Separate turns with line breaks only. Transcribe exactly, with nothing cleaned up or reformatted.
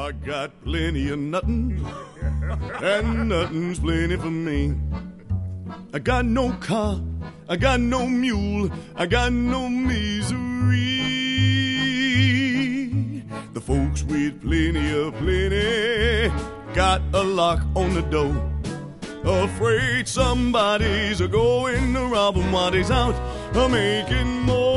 I got plenty of nothing, and nothing's plenty for me. I got no car, I got no mule, I got no misery. The folks with plenty of plenty got a lock on the door, afraid somebody's a going to rob 'em while they's out a making more.